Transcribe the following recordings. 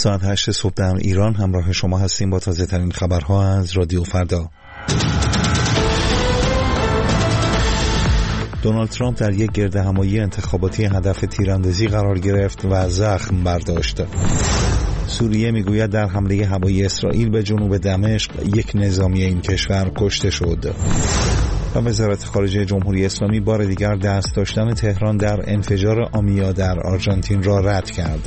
ساعت 8 صبح در ایران همراه شما هستیم با تازه ترین خبرها از رادیو فردا. دونالد ترامپ در یک گردهمایی انتخاباتی هدف تیراندازی قرار گرفت و زخم برداشت. سوریه میگوید در حمله هوایی اسرائیل به جنوب دمشق یک نظامی این کشور کشته شد. و وزارت خارجه جمهوری اسلامی بار دیگر دست داشتن تهران در انفجار آمیا در آرژانتین را رد کرد.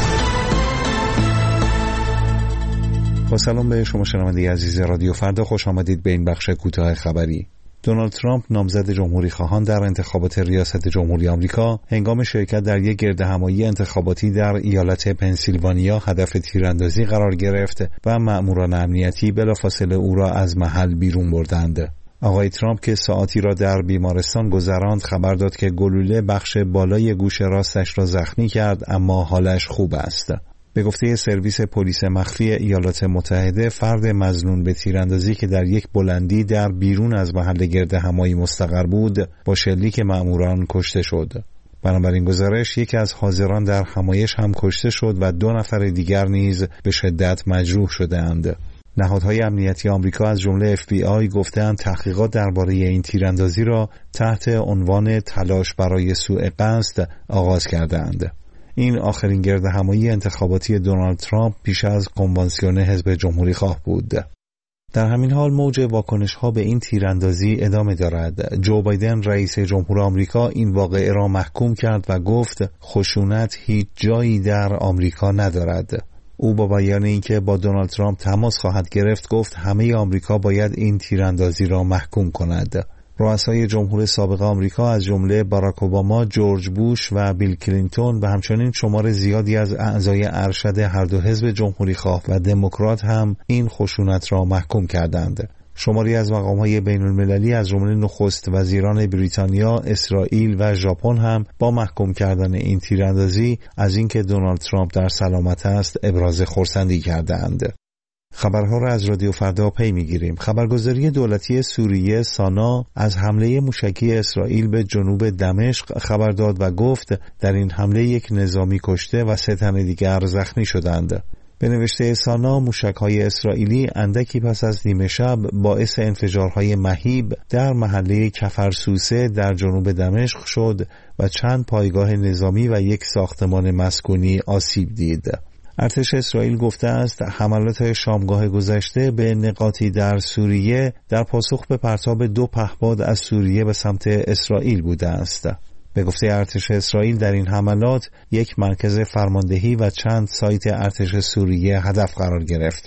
با سلام به شما شنونده عزیز رادیو فردا، خوش آمدید به این بخش کوتاه خبری. دونالد ترامپ نامزد جمهوری خواهان در انتخابات ریاست جمهوری آمریکا هنگام شرکت در یک گردهمایی انتخاباتی در ایالت پنسیلوانیا هدف تیراندازی قرار گرفت و مأموران امنیتی بلافاصله او را از محل بیرون بردند. آقای ترامپ که ساعاتی را در بیمارستان گذراند خبر داد که گلوله بخش بالای گوش راستش را زخمی کرد، اما حالش خوب است. به گفته سرویس پلیس مخفی ایالات متحده، فرد مظنون به تیراندازی که در یک بلندی در بیرون از محل گردهمایی مستقر بود با شلیک مأموران کشته شد. بنابراین گزارش یکی از حاضران در همایش هم کشته شد و 2 نفر دیگر نیز به شدت مجروح شدند. نهادهای امنیتی آمریکا از جمله FBI گفتند تحقیقات درباره این تیراندازی را تحت عنوان تلاش برای سوء قصد آغاز کردند. این آخرین گردهمایی انتخاباتی دونالد ترامپ پیش از کنوانسیون حزب جمهوری خواه بود. در همین حال موج واکنش‌ها به این تیراندازی ادامه دارد. جو بایدن رئیس جمهور آمریکا این واقعه را محکوم کرد و گفت خشونت هیچ جایی در آمریکا ندارد. او با بیان اینکه با دونالد ترامپ تماس خواهد گرفت گفت همه آمریکا باید این تیراندازی را محکوم کند. رؤسای جمهور سابق آمریکا از جمله باراک اوباما، جورج بوش و بیل کلینتون و همچنین شمار زیادی از اعضای ارشد هر دو حزب جمهوری خواه و دموکرات هم این خشونت را محکوم کردند. شماری از مقام‌های بین‌المللی از جمله نخست وزیران بریتانیا، اسرائیل و ژاپن هم با محکوم کردن این تیراندازی از اینکه دونالد ترامپ در سلامت است ابراز خرسندی کردند. خبرها را از رادیو فردا پی میگیریم. خبرگزاری دولتی سوریه سانا از حمله موشکی اسرائیل به جنوب دمشق خبر داد و گفت در این حمله یک نظامی کشته و 3 تن دیگر زخمی شدند. به نوشته سانا، موشک‌های اسرائیلی اندکی پس از نیمه شب باعث انفجارهای مهیب در محله کفرسوسه در جنوب دمشق شد و چند پایگاه نظامی و یک ساختمان مسکونی آسیب دید. ارتش اسرائیل گفته است حملات شامگاه گذشته به نقاطی در سوریه در پاسخ به پرتاب 2 پهپاد از سوریه به سمت اسرائیل بوده است. به گفته ارتش اسرائیل در این حملات یک مرکز فرماندهی و چند سایت ارتش سوریه هدف قرار گرفت.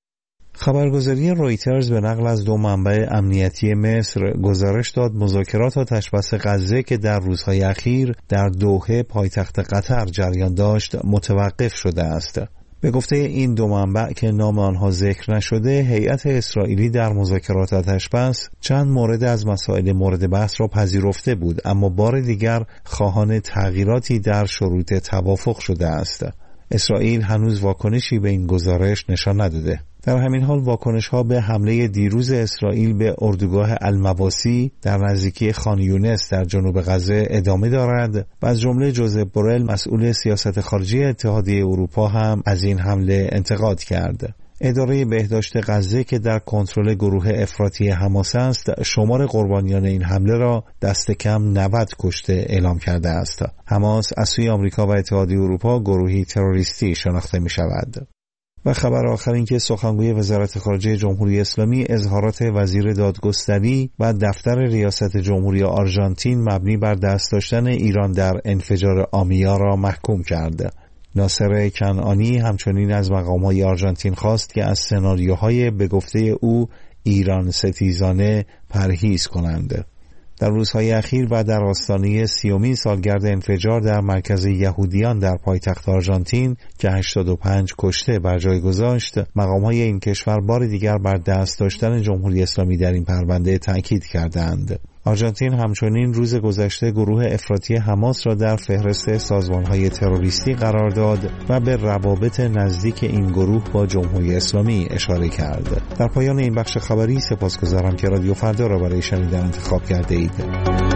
خبرگزاری رویترز به نقل از 2 منبع امنیتی مصر گزارش داد مذاکرات آتشبس غزه که در روزهای اخیر در دوحه پایتخت قطر جریان داشت متوقف شده است. به گفته این 2 منبع که نام آنها ذکر نشده، هیئت اسرائیلی در مذاکرات آتشبس چند مورد از مسائل مورد بحث را پذیرفته بود، اما بار دیگر خواهان تغییراتی در شروط توافق شده است. اسرائیل هنوز واکنشی به این گزارش نشان نداده. در همین حال واکنش‌ها به حمله دیروز اسرائیل به اردوگاه المواسی در نزدیکی خان یونس در جنوب غزه ادامه دارد و از جمله جوزف بورل مسئول سیاست خارجی اتحادیه اروپا هم از این حمله انتقاد کرد. اداره بهداشت غزه که در کنترل گروه افراطی حماس است، شمار قربانیان این حمله را دست کم 90 کشته اعلام کرده است. حماس از سوی آمریکا و اتحادیه اروپا گروهی تروریستی شناخته می شود. و خبر آخر این که سخنگوی وزارت خارجه جمهوری اسلامی اظهارات وزیر دادگستری و دفتر ریاست جمهوری آرژانتین مبنی بر دست داشتن ایران در انفجار آمیا را محکوم کرد. ناصر کنعانی همچنین از مقام‌های آرژانتین خواست که از سناریوهای به گفته او ایران ستیزانه پرهیز کنند. در روزهای اخیر و در آستانه 30مین سالگرد انفجار در مرکز یهودیان در پایتخت آرژانتین که 85 کشته بر جای گذاشت، مقام‌های این کشور بار دیگر بر دست داشتن جمهوری اسلامی در این پرونده تاکید کردند. آرژانتین همچنین روز گذشته گروه افراطی حماس را در فهرست سازمان‌های تروریستی قرار داد و به روابط نزدیک این گروه با جمهوری اسلامی اشاره کرد. در پایان این بخش خبری سپاسگزارم که رادیو فردا را برای شنیدن انتخاب کرده اید.